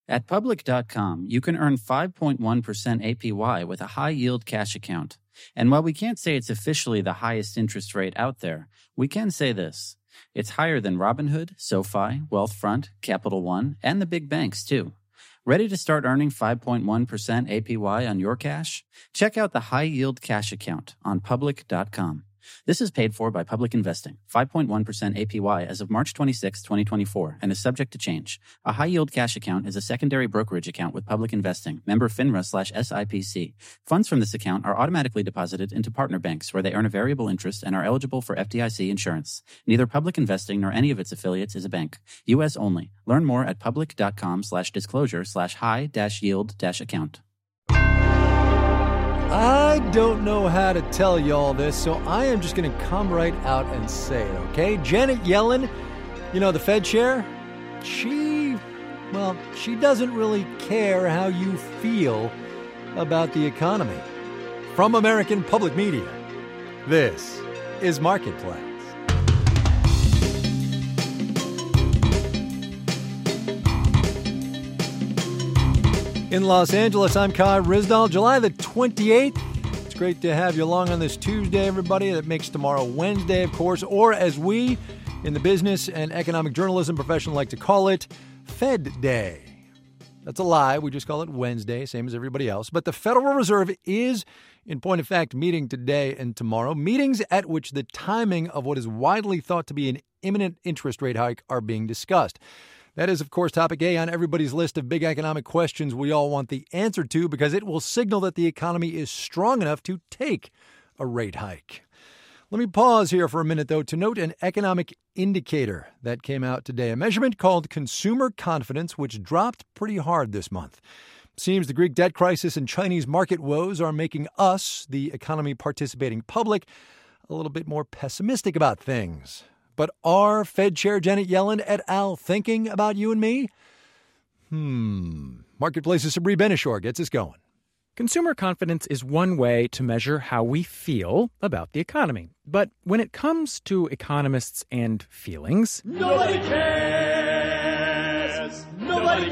At Public.com, you can earn 5.1% APY with a high-yield cash account. And while we can't say it's officially the highest interest rate out there, we can say this. It's higher than Robinhood, SoFi, Wealthfront, Capital One, and the big banks, too. Ready to start earning 5.1% APY on your cash? Check out the high-yield cash account on Public.com. This is paid for by Public Investing, 5.1% APY as of March 26, 2024, and is subject to change. A high-yield cash account is a secondary brokerage account with Public Investing, member FINRA/SIPC. Funds from this account are automatically deposited into partner banks where they earn a variable interest and are eligible for FDIC insurance. Neither Public Investing nor any of its affiliates is a bank. U.S. only. Learn more at public.com/disclosure/high-yield-account. I don't know how to tell you all this, so I am just going to come right out and say it, okay? Janet Yellen, the Fed chair, she doesn't really care how you feel about the economy. From American Public Media, this is Marketplace. In Los Angeles, I'm Kai Ryssdal. July the 28th. It's great to have you along on this Tuesday, everybody. That makes tomorrow Wednesday, of course, or as we in the business and economic journalism profession like to call it, Fed Day. That's a lie. We just call it Wednesday, same as everybody else. But the Federal Reserve is, in point of fact, meeting today and tomorrow. Meetings at which the timing of what is widely thought to be an imminent interest rate hike are being discussed. That is, of course, topic A on everybody's list of big economic questions we all want the answer to because it will signal that the economy is strong enough to take a rate hike. Let me pause here for a minute, though, to note an economic indicator that came out today, a measurement called consumer confidence, which dropped pretty hard this month. Seems the Greek debt crisis and Chinese market woes are making us, the economy participating public, a little bit more pessimistic about things. But are Fed Chair Janet Yellen et al. Thinking about you and me? Marketplace's Sabri Ben-Achour gets us going. Consumer confidence is one way to measure how we feel about the economy. But when it comes to economists and feelings, nobody cares. Nobody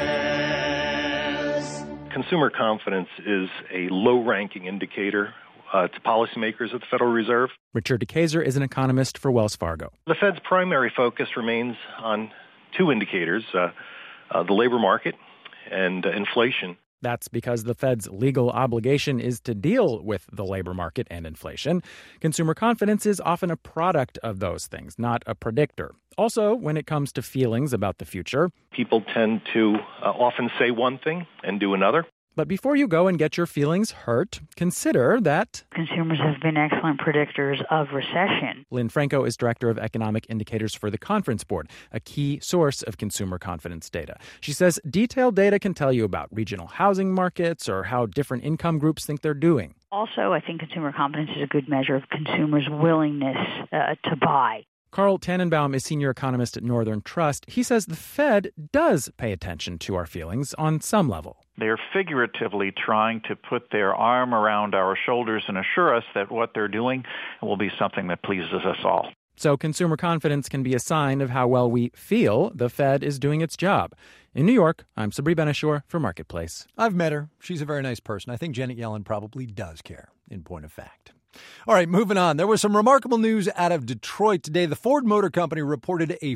cares. Consumer confidence is a low-ranking indicator to policymakers at the Federal Reserve. Richard DeKeyser is an economist for Wells Fargo. The Fed's primary focus remains on two indicators, the labor market and inflation. That's because the Fed's legal obligation is to deal with the labor market and inflation. Consumer confidence is often a product of those things, not a predictor. Also, when it comes to feelings about the future, people tend to often say one thing and do another. But before you go and get your feelings hurt, consider that consumers have been excellent predictors of recession. Lynn Franco is director of economic indicators for the Conference Board, a key source of consumer confidence data. She says detailed data can tell you about regional housing markets or how different income groups think they're doing. Also, I think consumer confidence is a good measure of consumers' willingness to buy. Carl Tannenbaum is senior economist at Northern Trust. He says the Fed does pay attention to our feelings on some level. They're figuratively trying to put their arm around our shoulders and assure us that what they're doing will be something that pleases us all. So consumer confidence can be a sign of how well we feel the Fed is doing its job. In New York, I'm Sabri Ben-Achour for Marketplace. I've met her. She's a very nice person. I think Janet Yellen probably does care, in point of fact. All right, moving on. There was some remarkable news out of Detroit today. The Ford Motor Company reported a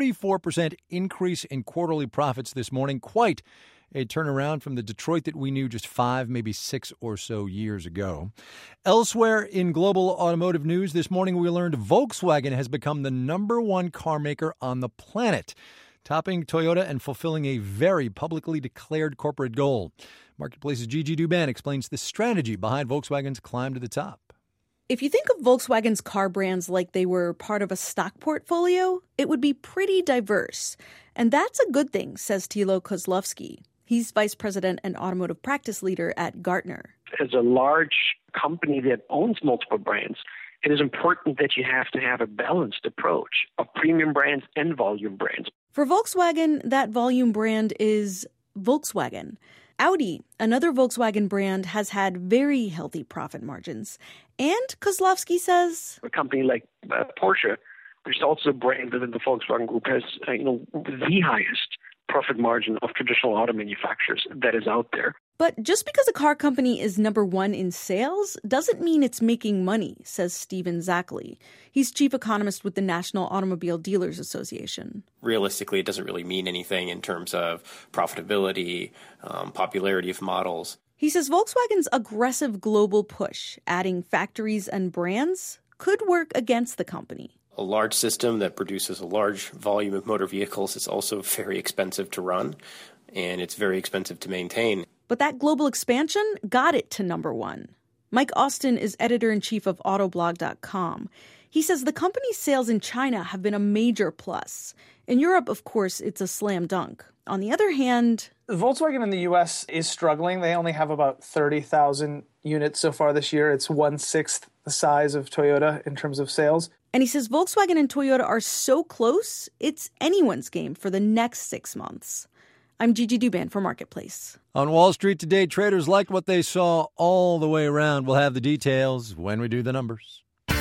44% increase in quarterly profits this morning. Quite a turnaround from the Detroit that we knew just 5, maybe 6 or so years ago. Elsewhere in global automotive news this morning, we learned Volkswagen has become the #1 car maker on the planet, topping Toyota and fulfilling a very publicly declared corporate goal. Marketplace's Gigi Douban explains the strategy behind Volkswagen's climb to the top. If you think of Volkswagen's car brands like they were part of a stock portfolio, it would be pretty diverse. And that's a good thing, says Thilo Kozlowski. He's vice president and automotive practice leader at Gartner. As a large company that owns multiple brands, it is important that you have to have a balanced approach of premium brands and volume brands. For Volkswagen, that volume brand is Volkswagen. Audi, another Volkswagen brand, has had very healthy profit margins. And Kozlowski says a company like Porsche, which is also a brand within the Volkswagen Group, has the highest profit margin of traditional auto manufacturers that is out there. But just because a car company is number one in sales doesn't mean it's making money, says Stephen Zackley. He's chief economist with the National Automobile Dealers Association. Realistically, it doesn't really mean anything in terms of profitability, popularity of models. He says Volkswagen's aggressive global push, adding factories and brands, could work against the company. A large system that produces a large volume of motor vehicles is also very expensive to run, and it's very expensive to maintain. But that global expansion got it to number one. Mike Austin is editor-in-chief of Autoblog.com. He says the company's sales in China have been a major plus. In Europe, of course, it's a slam dunk. On the other hand, Volkswagen in the U.S. is struggling. They only have about 30,000 units so far this year. It's 1/6 the size of Toyota in terms of sales. And he says Volkswagen and Toyota are so close, it's anyone's game for the next 6 months. I'm Gigi Douban for Marketplace. On Wall Street today, traders liked what they saw all the way around. We'll have the details when we do the numbers.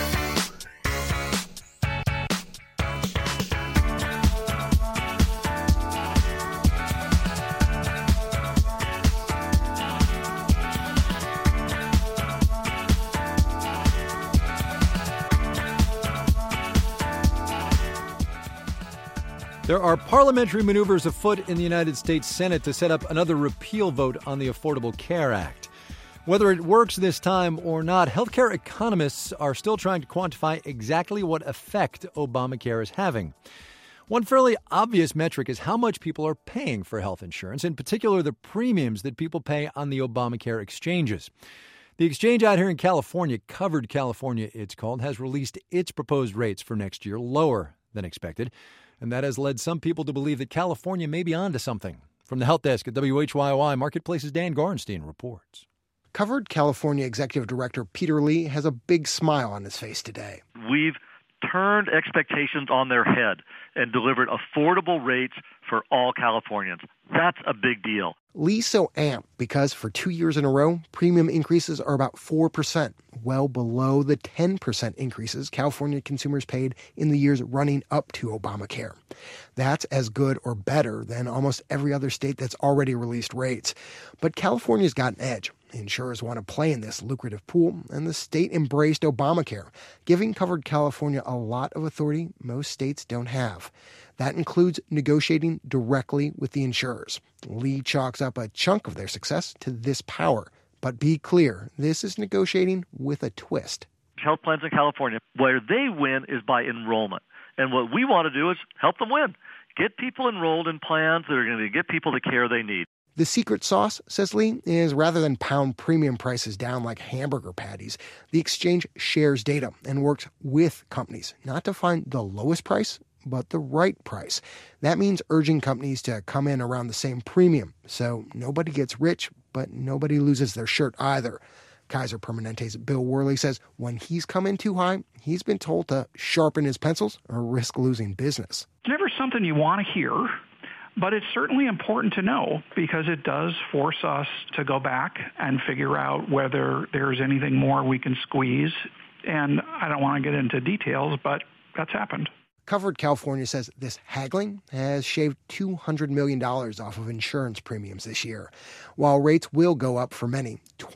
There are parliamentary maneuvers afoot in the United States Senate to set up another repeal vote on the Affordable Care Act. Whether it works this time or not, healthcare economists are still trying to quantify exactly what effect Obamacare is having. One fairly obvious metric is how much people are paying for health insurance, in particular the premiums that people pay on the Obamacare exchanges. The exchange out here in California, Covered California it's called, has released its proposed rates for next year lower than expected. And that has led some people to believe that California may be onto something. From the Health Desk at WHYOI, Marketplace's Dan Gorenstein reports. Covered California Executive Director Peter Lee has a big smile on his face today. We've turned expectations on their head and delivered affordable rates for all Californians. That's a big deal. Lee's so amped because for 2 years in a row, premium increases are about 4%, well below the 10% increases California consumers paid in the years running up to Obamacare. That's as good or better than almost every other state that's already released rates. But California's got an edge. Insurers want to play in this lucrative pool, and the state embraced Obamacare, giving Covered California a lot of authority most states don't have. That includes negotiating directly with the insurers. Lee chalks up a chunk of their success to this power. But be clear, this is negotiating with a twist. Health plans in California, where they win is by enrollment. And what we want to do is help them win. Get people enrolled in plans that are going to get people the care they need. The secret sauce, says Lee, is rather than pound premium prices down like hamburger patties, the exchange shares data and works with companies, not to find the lowest price, but the right price. That means urging companies to come in around the same premium, so nobody gets rich, but nobody loses their shirt either. Kaiser Permanente's Bill Worley says when he's come in too high, he's been told to sharpen his pencils or risk losing business. It's never something you want to hear, but it's certainly important to know because it does force us to go back and figure out whether there's anything more we can squeeze. And I don't want to get into details, but that's happened. Covered California says this haggling has shaved $200 million off of insurance premiums this year. While rates will go up for many,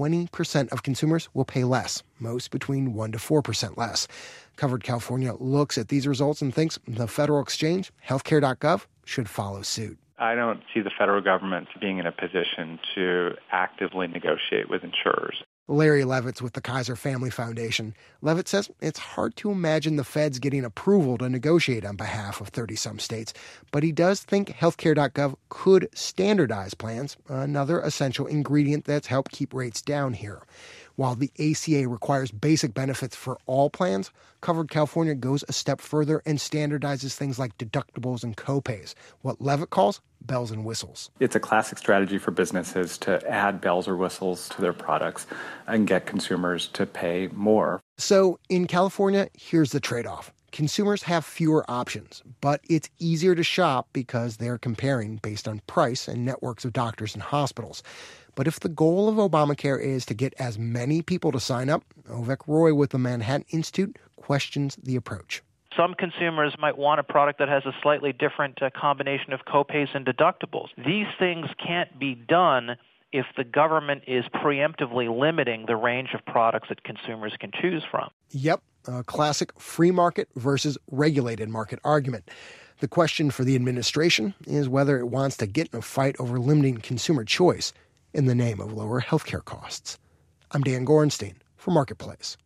20% of consumers will pay less, most between 1% to 4% less. Covered California looks at these results and thinks the federal exchange, healthcare.gov, should follow suit. I don't see the federal government being in a position to actively negotiate with insurers. Larry Levitz with the Kaiser Family Foundation. Levitz says it's hard to imagine the feds getting approval to negotiate on behalf of 30-some states, but he does think healthcare.gov could standardize plans, another essential ingredient that's helped keep rates down here. While the ACA requires basic benefits for all plans, Covered California goes a step further and standardizes things like deductibles and copays, what Levitt calls bells and whistles. It's a classic strategy for businesses to add bells or whistles to their products and get consumers to pay more. So in California, here's the trade-off. Consumers have fewer options, but it's easier to shop because they're comparing based on price and networks of doctors and hospitals. But if the goal of Obamacare is to get as many people to sign up, Ovek Roy with the Manhattan Institute questions the approach. Some consumers might want a product that has a slightly different combination of copays and deductibles. These things can't be done if the government is preemptively limiting the range of products that consumers can choose from. Yep, a classic free market versus regulated market argument. The question for the administration is whether it wants to get in a fight over limiting consumer choice in the name of lower healthcare costs. I'm Dan Gorenstein for Marketplace.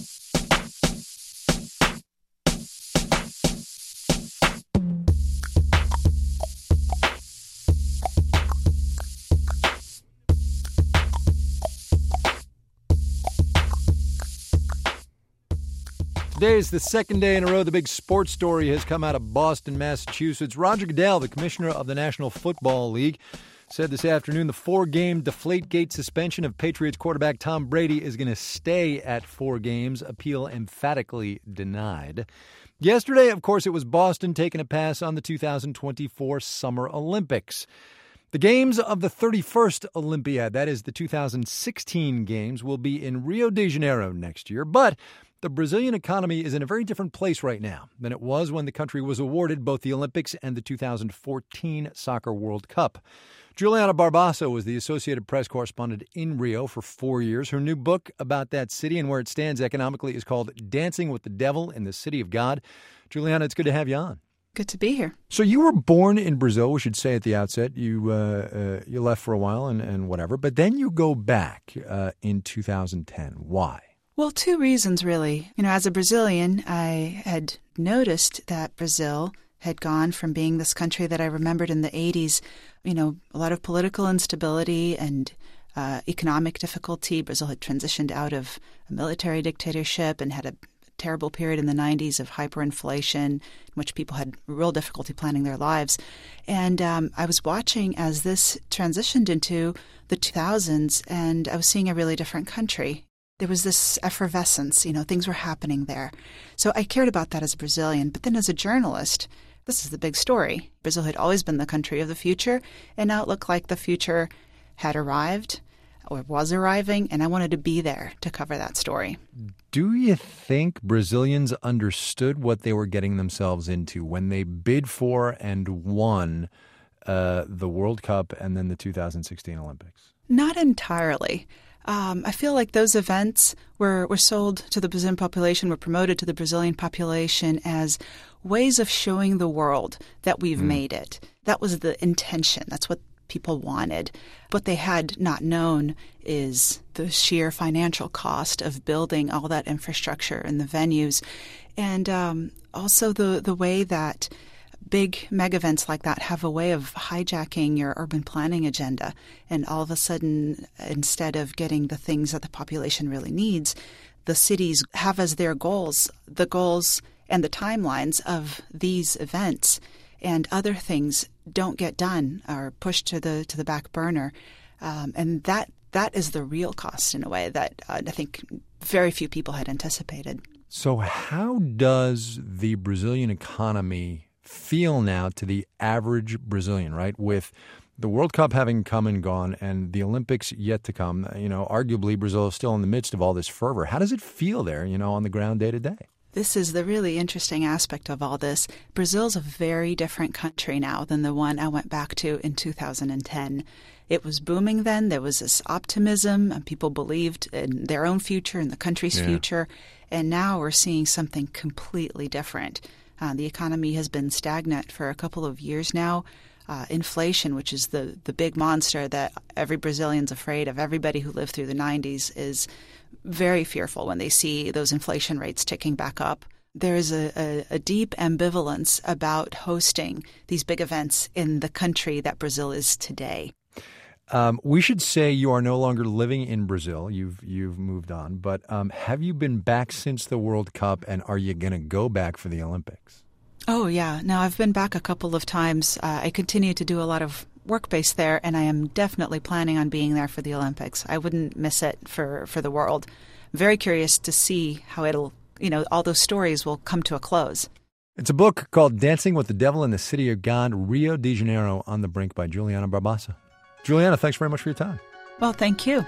Today is the second day in a row the big sports story has come out of Boston, Massachusetts. Roger Goodell, the commissioner of the National Football League, said this afternoon the 4-game Deflategate suspension of Patriots quarterback Tom Brady is going to stay at 4 games, appeal emphatically denied. Yesterday, of course, it was Boston taking a pass on the 2024 Summer Olympics. The games of the 31st Olympiad, that is the 2016 games, will be in Rio de Janeiro next year, but the Brazilian economy is in a very different place right now than it was when the country was awarded both the Olympics and the 2014 Soccer World Cup. Juliana Barbasso was the Associated Press correspondent in Rio for 4 years. Her new book about that city and where it stands economically is called Dancing with the Devil in the City of God. Juliana, it's good to have you on. Good to be here. So you were born in Brazil, we should say at the outset. You left for a while and whatever, but then you go back in 2010. Why? Well, 2 reasons, really. As a Brazilian, I had noticed that Brazil had gone from being this country that I remembered in the 80s, a lot of political instability and economic difficulty. Brazil had transitioned out of a military dictatorship and had a terrible period in the 90s of hyperinflation in which people had real difficulty planning their lives. And I was watching as this transitioned into the 2000s, and I was seeing a really different country. There was this effervescence, things were happening there. So I cared about that as a Brazilian. But then as a journalist, this is the big story. Brazil had always been the country of the future, and now it looked like the future had arrived or was arriving, and I wanted to be there to cover that story. Do you think Brazilians understood what they were getting themselves into when they bid for and won the World Cup and then the 2016 Olympics? Not entirely. I feel like those events were sold to the Brazilian population, were promoted to the Brazilian population as ways of showing the world that we've made it. That was the intention. That's what people wanted. What they had not known is the sheer financial cost of building all that infrastructure and the venues, and also the way that big mega events like that have a way of hijacking your urban planning agenda. And all of a sudden, instead of getting the things that the population really needs, the cities have as their goals the goals and the timelines of these events, and other things don't get done or pushed to the back burner. And that is the real cost in a way that I think very few people had anticipated. So how does the Brazilian economy feel now to the average Brazilian, right? With the World Cup having come and gone and the Olympics yet to come, arguably Brazil is still in the midst of all this fervor. How does it feel there, on the ground day to day? This is the really interesting aspect of all this. Brazil's a very different country now than the one I went back to in 2010. It was booming then. There was this optimism, and people believed in their own future and the country's future. And now we're seeing something completely different. The economy has been stagnant for a couple of years now. Inflation, which is the big monster that every Brazilian's afraid of, everybody who lived through the 90s is very fearful when they see those inflation rates ticking back up. There is a deep ambivalence about hosting these big events in the country that Brazil is today. We should say you are no longer living in Brazil. You've moved on. But have you been back since the World Cup, and are you going to go back for the Olympics? Oh, yeah. No, I've been back a couple of times. I continue to do a lot of work base there, and I am definitely planning on being there for the Olympics. I wouldn't miss it for the world. I'm very curious to see how it'll, all those stories will come to a close. It's a book called Dancing with the Devil in the City of God, Rio de Janeiro on the Brink by Juliana Barbasso. Juliana, thanks very much for your time. Well, thank you.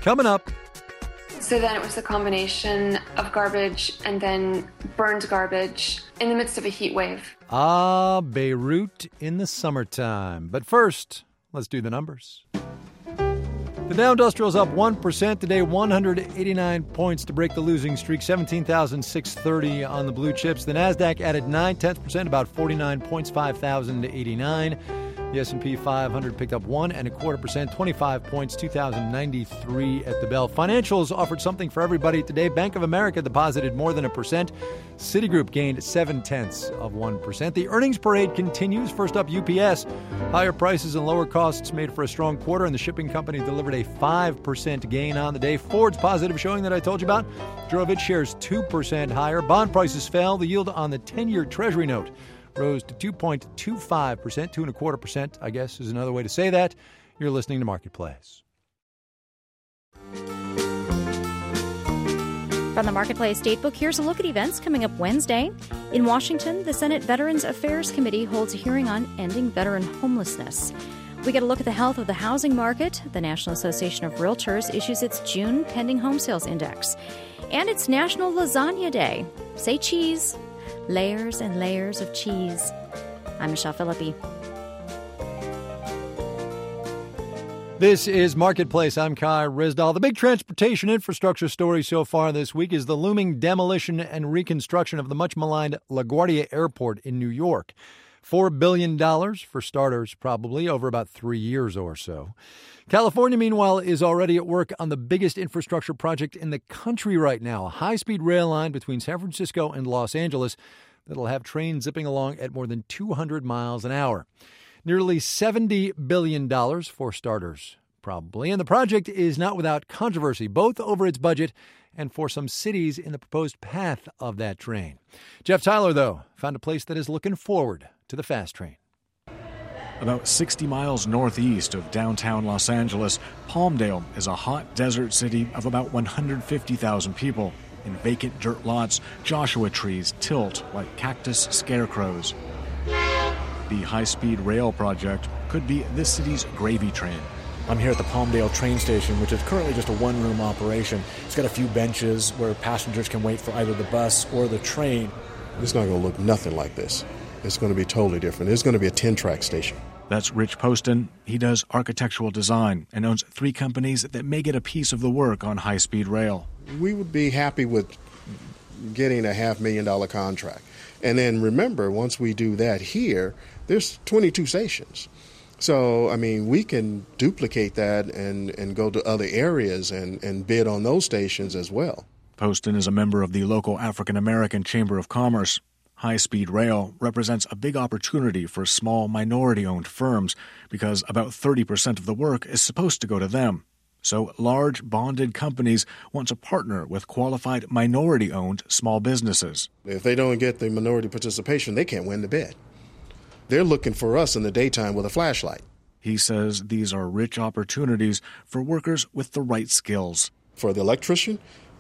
Coming up. So then it was the combination of garbage and then burned garbage in the midst of a heat wave. Beirut in the summertime. But first, let's do the numbers. The Dow Industrial is up 1% today, 189 points to break the losing streak, 17,630 on the blue chips. The Nasdaq added 0.9%, about 49 points, 5,089. The S&P 500 picked up 1.25%, 25 points, 2,093 at the bell. Financials offered something for everybody today. Bank of America deposited more than 1%. Citigroup gained 0.7%. The earnings parade continues. First up, UPS. Higher prices and lower costs made for a strong quarter, and the shipping company delivered a 5% gain on the day. Ford's positive showing that I told you about drove its shares 2% higher. Bond prices fell. The yield on the 10-year Treasury note rose to 2.25%, 2.25%, I guess is another way to say that. You're listening to Marketplace. From the Marketplace Datebook, here's a look at events coming up Wednesday. In Washington, the Senate Veterans Affairs Committee holds a hearing on ending veteran homelessness. We get a look at the health of the housing market. The National Association of Realtors issues its June pending home sales index. And it's National Lasagna Day. Say cheese. Layers and layers of cheese. I'm Michelle Philippi. This is Marketplace. I'm Kai Ryssdal. The big transportation infrastructure story so far this week is the looming demolition and reconstruction of the much-maligned LaGuardia Airport in New York. $4 billion for starters, probably, over about 3 years or so. California, meanwhile, is already at work on the biggest infrastructure project in the country right now, a high-speed rail line between San Francisco and Los Angeles that'll have trains zipping along at more than 200 miles an hour. Nearly $70 billion for starters, probably. And the project is not without controversy, both over its budget and for some cities in the proposed path of that train. Jeff Tyler, though, found a place that is looking forward to the fast train. About 60 miles northeast of downtown Los Angeles, Palmdale is a hot desert city of about 150,000 people. In vacant dirt lots, Joshua trees tilt like cactus scarecrows. The high-speed rail project could be this city's gravy train. I'm here at the Palmdale train station, which is currently just a one-room operation. It's got a few benches where passengers can wait for either the bus or the train. It's not going to look nothing like this. It's going to be totally different. It's going to be a 10-track station. That's Rich Poston. He does architectural design and owns 3 companies that may get a piece of the work on high-speed rail. We would be happy with getting a $500,000 contract. And then remember, once we do that here, there's 22 stations. So, I mean, we can duplicate that and go to other areas and bid on those stations as well. Poston is a member of the local African American Chamber of Commerce. High-speed rail represents a big opportunity for small minority-owned firms because about 30% of the work is supposed to go to them. So large bonded companies want to partner with qualified minority-owned small businesses. If they don't get the minority participation, they can't win the bid. They're looking for us in the daytime with a flashlight. He says these are rich opportunities for workers with the right skills. For the electrician,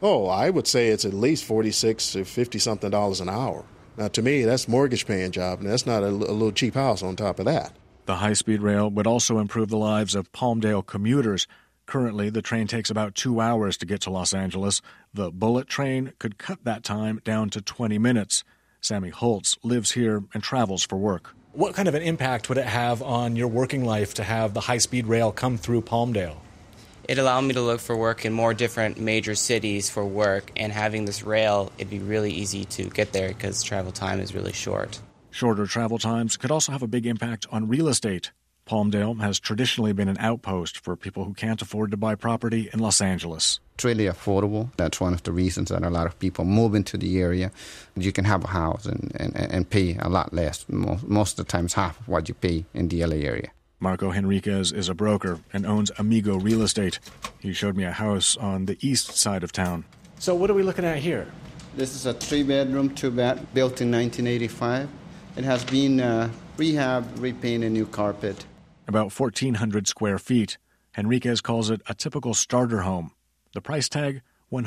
I would say it's at least $46 or $50-something an hour. Now, to me, that's mortgage-paying job, and that's not a little cheap house on top of that. The high-speed rail would also improve the lives of Palmdale commuters. Currently, the train takes about 2 hours to get to Los Angeles. The bullet train could cut that time down to 20 minutes. Sammy Holtz lives here and travels for work. What kind of an impact would it have on your working life to have the high-speed rail come through Palmdale? It allowed me to look for work in more different major cities for work, and having this rail, it'd be really easy to get there because travel time is really short. Shorter travel times could also have a big impact on real estate. Palmdale has traditionally been an outpost for people who can't afford to buy property in Los Angeles. It's really affordable. That's one of the reasons that a lot of people move into the area. You can have a house and pay a lot less, most of the times half of what you pay in the LA area. Marco Henriquez is a broker and owns Amigo Real Estate. He showed me a house on the east side of town. So what are we looking at here? This is a 3-bedroom, 2-bath, built in 1985. It has been rehabbed, repainted, new carpet. About 1,400 square feet. Henriquez calls it a typical starter home. The price tag,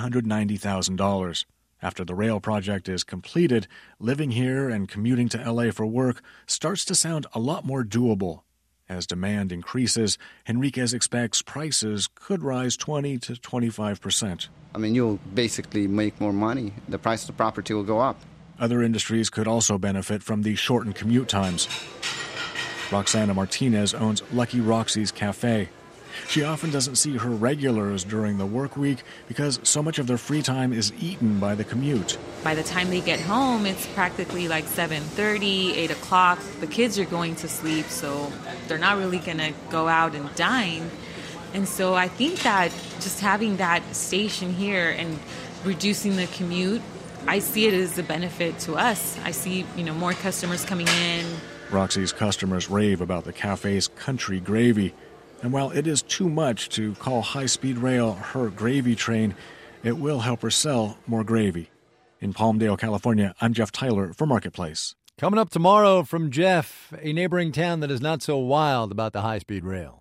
$190,000. After the rail project is completed, living here and commuting to LA for work starts to sound a lot more doable. As demand increases, Henriquez expects prices could rise 20 to 25%. I mean, you'll basically make more money. The price of the property will go up. Other industries could also benefit from the shortened commute times. Roxana Martinez owns Lucky Roxy's Cafe. She often doesn't see her regulars during the work week because so much of their free time is eaten by the commute. By the time they get home, it's practically like 7:30, 8 o'clock. The kids are going to sleep, so they're not really going to go out and dine. And so I think that just having that station here and reducing the commute, I see it as a benefit to us. I see, more customers coming in. Roxy's customers rave about the cafe's country gravy. And while it is too much to call high-speed rail her gravy train, it will help her sell more gravy. In Palmdale, California, I'm Jeff Tyler for Marketplace. Coming up tomorrow from Jeff, a neighboring town that is not so wild about the high-speed rail.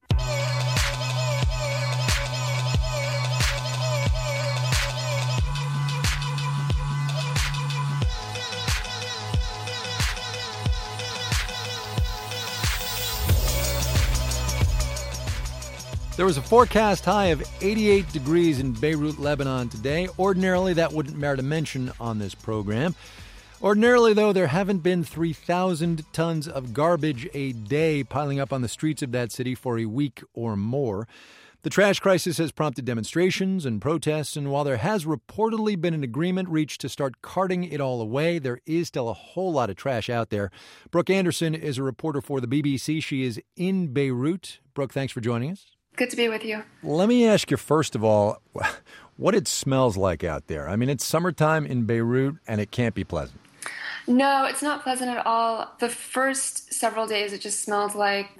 There was a forecast high of 88 degrees in Beirut, Lebanon today. Ordinarily, that wouldn't merit a mention on this program. Ordinarily, though, there haven't been 3,000 tons of garbage a day piling up on the streets of that city for a week or more. The trash crisis has prompted demonstrations and protests, and while there has reportedly been an agreement reached to start carting it all away, there is still a whole lot of trash out there. Brooke Anderson is a reporter for the BBC. She is in Beirut. Brooke, thanks for joining us. Good to be with you. Let me ask you, first of all, what it smells like out there. I mean, it's summertime in Beirut, and it can't be pleasant. No, it's not pleasant at all. The first several days, it just smelled like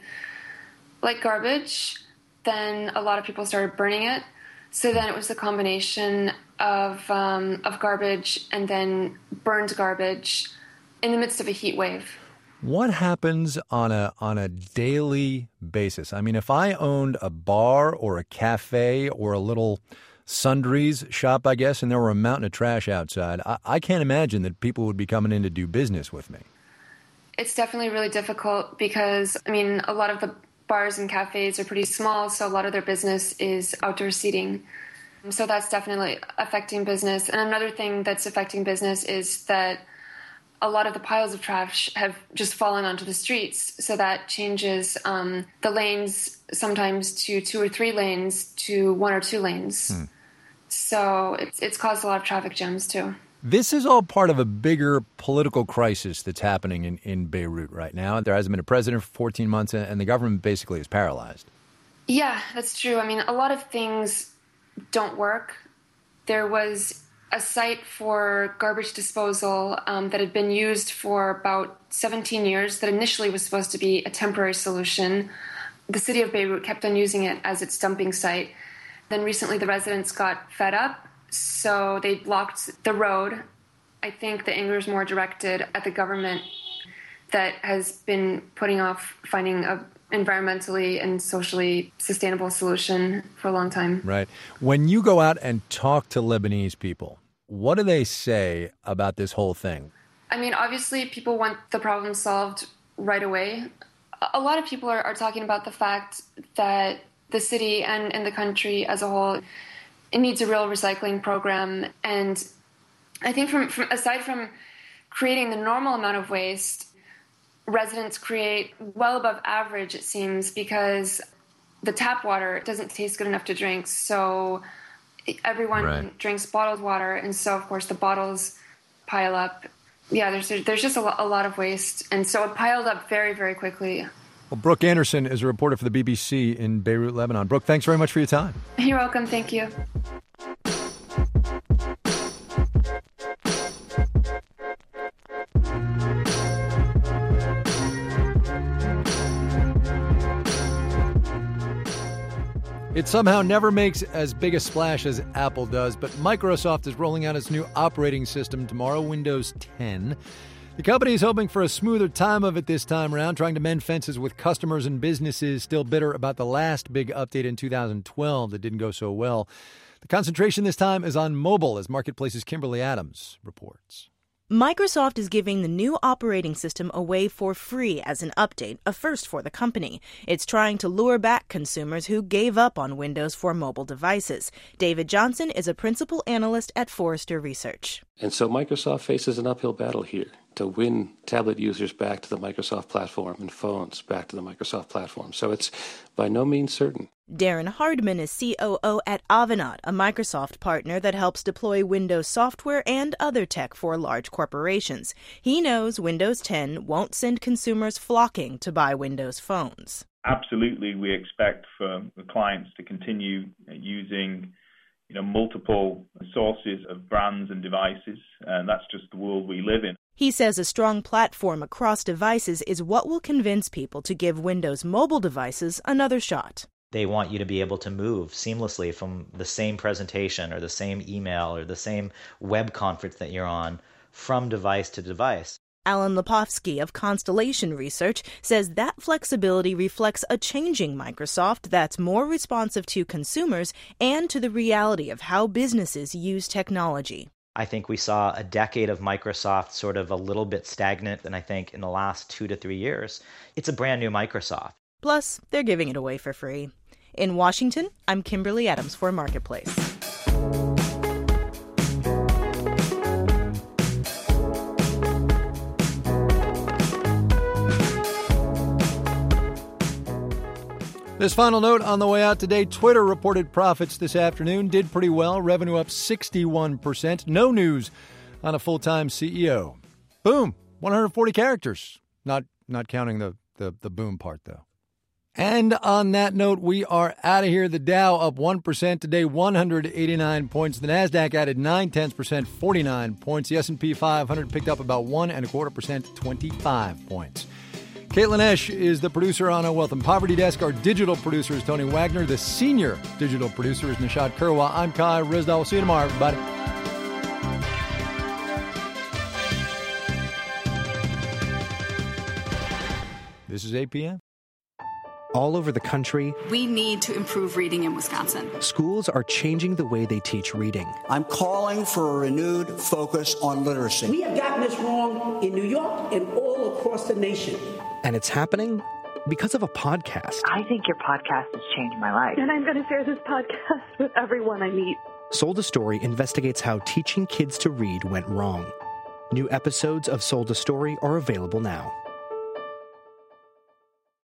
garbage. Then a lot of people started burning it. So then it was the combination of garbage and then burned garbage in the midst of a heat wave. What happens on a daily basis? I mean, if I owned a bar or a cafe or a little sundries shop, I guess, and there were a mountain of trash outside, I can't imagine that people would be coming in to do business with me. It's definitely really difficult because, a lot of the bars and cafes are pretty small, so a lot of their business is outdoor seating. So that's definitely affecting business. And another thing that's affecting business is that a lot of the piles of trash have just fallen onto the streets. So that changes the lanes sometimes to 2 or 3 lanes to 1 or 2 lanes. So it's caused a lot of traffic jams too. This is all part of a bigger political crisis that's happening in Beirut right now. There hasn't been a president for 14 months, and the government basically is paralyzed. Yeah, that's true. A lot of things don't work. There was a site for garbage disposal that had been used for about 17 years that initially was supposed to be a temporary solution. The city of Beirut kept on using it as its dumping site. Then recently the residents got fed up, so they blocked the road. I think the anger is more directed at the government that has been putting off finding a environmentally and socially sustainable solution for a long time. Right. When you go out and talk to Lebanese people, what do they say about this whole thing? Obviously people want the problem solved right away. A lot of people are talking about the fact that the city and the country as a whole, it needs a real recycling program. And I think from aside from creating the normal amount of waste, residents create well above average, it seems, because the tap water doesn't taste good enough to drink. So everyone drinks bottled water. And so, of course, the bottles pile up. Yeah, there's just a lot of waste. And so it piled up very, very quickly. Well, Brooke Anderson is a reporter for the BBC in Beirut, Lebanon. Brooke, thanks very much for your time. You're welcome. Thank you. It somehow never makes as big a splash as Apple does, but Microsoft is rolling out its new operating system tomorrow, Windows 10. The company is hoping for a smoother time of it this time around, trying to mend fences with customers and businesses still bitter about the last big update in 2012 that didn't go so well. The concentration this time is on mobile, as Marketplace's Kimberly Adams reports. Microsoft is giving the new operating system away for free as an update, a first for the company. It's trying to lure back consumers who gave up on Windows for mobile devices. David Johnson is a principal analyst at Forrester Research. And so Microsoft faces an uphill battle here to win tablet users back to the Microsoft platform and phones back to the Microsoft platform. So it's by no means certain. Darren Hardman is COO at Avanade, a Microsoft partner that helps deploy Windows software and other tech for large corporations. He knows Windows 10 won't send consumers flocking to buy Windows phones. Absolutely, we expect for the clients to continue using multiple sources of brands and devices, and that's just the world we live in. He says a strong platform across devices is what will convince people to give Windows mobile devices another shot. They want you to be able to move seamlessly from the same presentation or the same email or the same web conference that you're on from device to device. Alan Lepofsky of Constellation Research says that flexibility reflects a changing Microsoft that's more responsive to consumers and to the reality of how businesses use technology. I think we saw a decade of Microsoft sort of a little bit stagnant, and I think in the last 2 to 3 years, it's a brand new Microsoft. Plus, they're giving it away for free. In Washington, I'm Kimberly Adams for Marketplace. This final note on the way out today, Twitter reported profits this afternoon, did pretty well, revenue up 61%. No news on a full-time CEO. Boom, 140 characters. Not counting the boom part, though. And on that note, we are out of here. The Dow up 1% today, 189 points. The NASDAQ added 0.9%, 49 points. The S&P 500 picked up about 1.25%, 25 points. Caitlin Esch is the producer on our Wealth and Poverty Desk. Our digital producer is Tony Wagner. The senior digital producer is Nishad Kurwa. I'm Kai Rizdal. We'll see you tomorrow, everybody. This is APM. All over the country, we need to improve reading in Wisconsin. Schools are changing the way they teach reading. I'm calling for a renewed focus on literacy. We have gotten this wrong in New York and all across the nation. And it's happening because of a podcast. I think your podcast has changed my life. And I'm going to share this podcast with everyone I meet. Sold a Story investigates how teaching kids to read went wrong. New episodes of Sold a Story are available now.